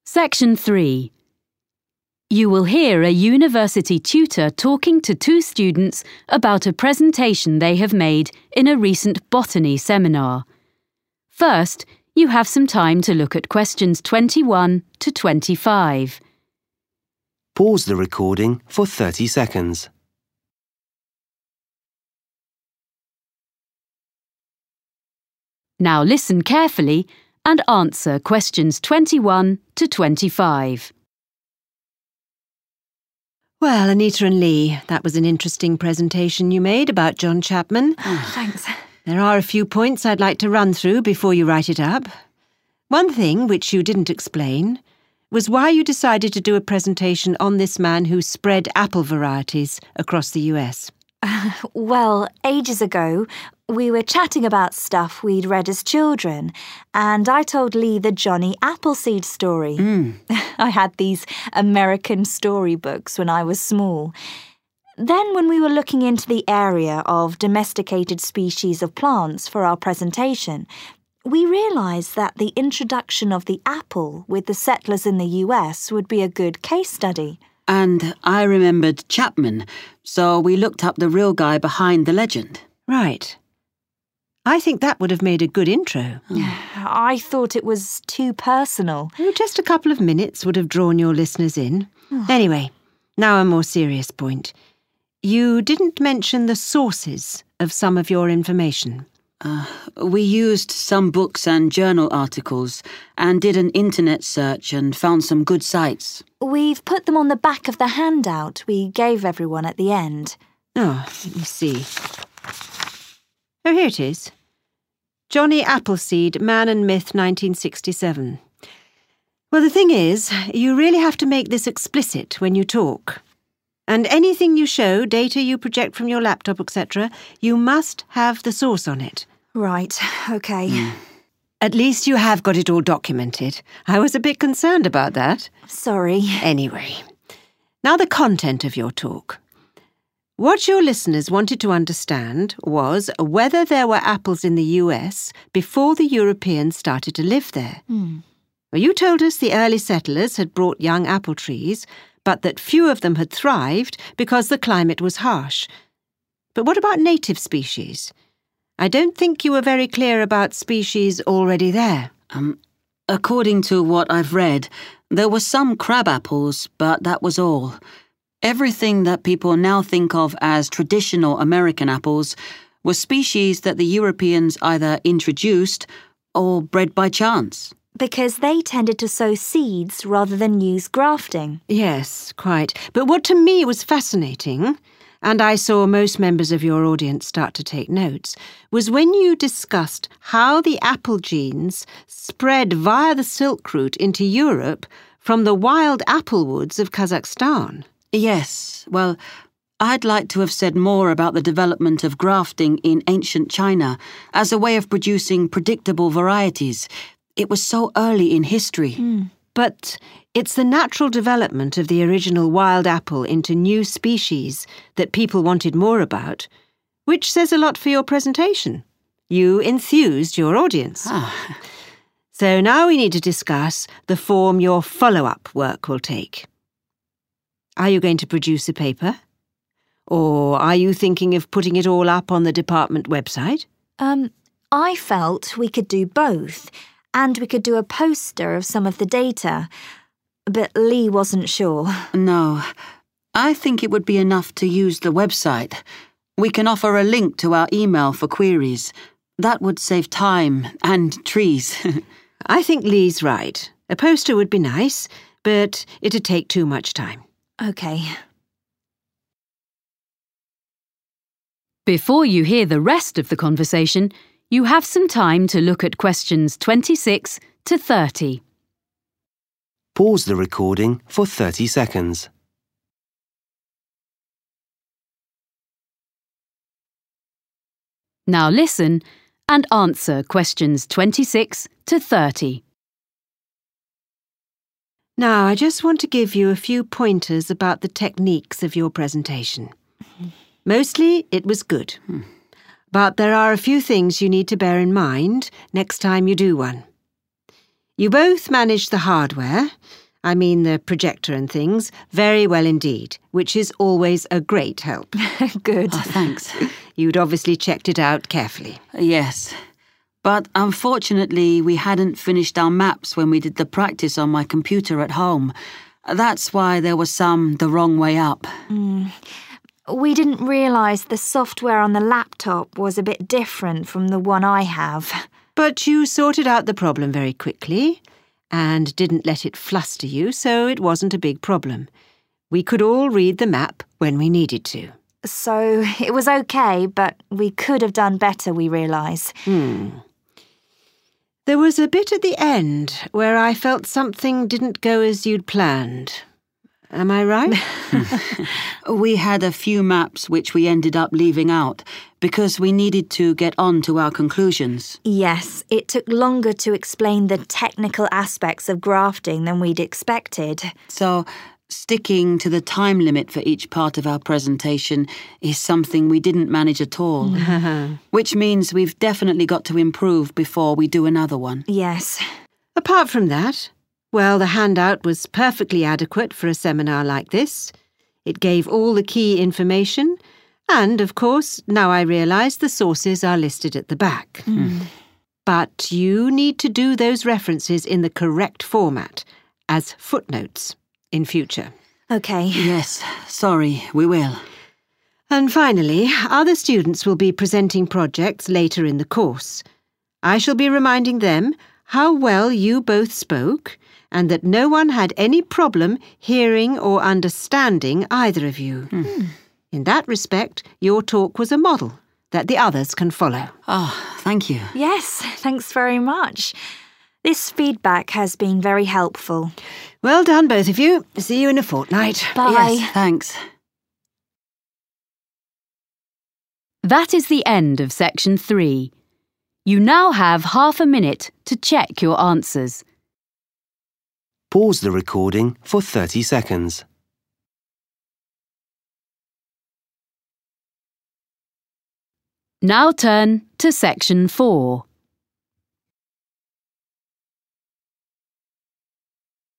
Section 3. You will hear a university tutor talking to two students about a presentation they have made in a recent botany seminar. First, you have some time to look at questions 21 to 25. Pause the recording for 30 seconds. Now listen carefully and answer questions 21 to 25. Well, Anita and Lee, that was an interesting presentation you made about John Chapman. Thanks. There are a few points I'd like to run through before you write it up. One thing, which you didn't explain, was why you decided to do a presentation on this man who spread apple varieties across the US. Well, ages ago, we were chatting about stuff we'd read as children, and I told Lee the Johnny Appleseed story. I had these American storybooks when I was small. Then when we were looking into the area of domesticated species of plants for our presentation, we realised that the introduction of the apple with the settlers in the US would be a good case study. And I remembered Chapman, so we looked up the real guy behind the legend. Right. I think that would have made a good intro. I thought it was too personal. Just a couple of minutes would have drawn your listeners in. Anyway, now a more serious point. You didn't mention the sources of some of your information. We used some books and journal articles and did an internet search and found some good sites. We've put them on the back of the handout we gave everyone at the end. Oh, let me see. Oh, here it is. Johnny Appleseed, Man and Myth, 1967. Well, the thing is, you really have to make this explicit when you talk. And anything you show, data you project from your laptop, etc., you must have the source on it. Right, OK. At least you have got it all documented. I was a bit concerned about that. Sorry. Anyway, now the content of your talk. What your listeners wanted to understand was whether there were apples in the US before the Europeans started to live there. Well, you told us the early settlers had brought young apple trees, but that few of them had thrived because the climate was harsh. But what about native species? I don't think you were very clear about species already there. According to what I've read, there were some crab apples, but that was all. Everything that people now think of as traditional American apples was species that the Europeans either introduced or bred by chance. Because they tended to sow seeds rather than use grafting. Yes, quite. But what to me was fascinating, and I saw most members of your audience start to take notes, was when you discussed how the apple genes spread via the Silk Route into Europe from the wild apple woods of Kazakhstan. Yes, well, I'd like to have said more about the development of grafting in ancient China as a way of producing predictable varieties. It was so early in history. But it's the natural development of the original wild apple into new species that people wanted more about, which says a lot for your presentation. You enthused your audience. So now we need to discuss the form your follow-up work will take. Are you going to produce a paper? Or are you thinking of putting it all up on the department website? I felt we could do both, and we could do a poster of some of the data. But Lee wasn't sure. No, I think it would be enough to use the website. We can offer a link to our email for queries. That would save time and trees. I think Lee's right. A poster would be nice, but it'd take too much time. OK. Before you hear the rest of the conversation, you have some time to look at questions 26 to 30. Pause the recording for 30 seconds. Now listen and answer questions 26 to 30. Now, I just want to give you a few pointers about the techniques of your presentation. Mostly, it was good. But there are a few things you need to bear in mind next time you do one. You both managed the hardware, I mean the projector and things, very well indeed, which is always a great help. Good. Oh, thanks. You'd obviously checked it out carefully. Yes. But unfortunately, we hadn't finished our maps when we did the practice on my computer at home. That's why there was some the wrong way up. We didn't realise the software on the laptop was a bit different from the one I have. But you sorted out the problem very quickly and didn't let it fluster you, so it wasn't a big problem. We could all read the map when we needed to. So it was okay, but we could have done better, we realise. There was a bit at the end where I felt something didn't go as you'd planned. Am I right? We had a few maps which we ended up leaving out because we needed to get on to our conclusions. Yes, it took longer to explain the technical aspects of grafting than we'd expected. So, sticking to the time limit for each part of our presentation is something we didn't manage at all. Which means we've definitely got to improve before we do another one. Yes. Apart from that, well, the handout was perfectly adequate for a seminar like this. It gave all the key information, and, of course, now I realise the sources are listed at the back. But you need to do those references in the correct format, as footnotes, in future. Okay. Yes, sorry, we will. And finally, other students will be presenting projects later in the course. I shall be reminding them how well you both spoke, and that no one had any problem hearing or understanding either of you. In that respect, your talk was a model that the others can follow. Oh, thank you. Yes, thanks very much. This feedback has been very helpful. Well done, both of you. See you in a fortnight. Bye. Yes, thanks. That is the end of section 3. You now have half a minute to check your answers. Pause the recording for 30 seconds. Now turn to section 4.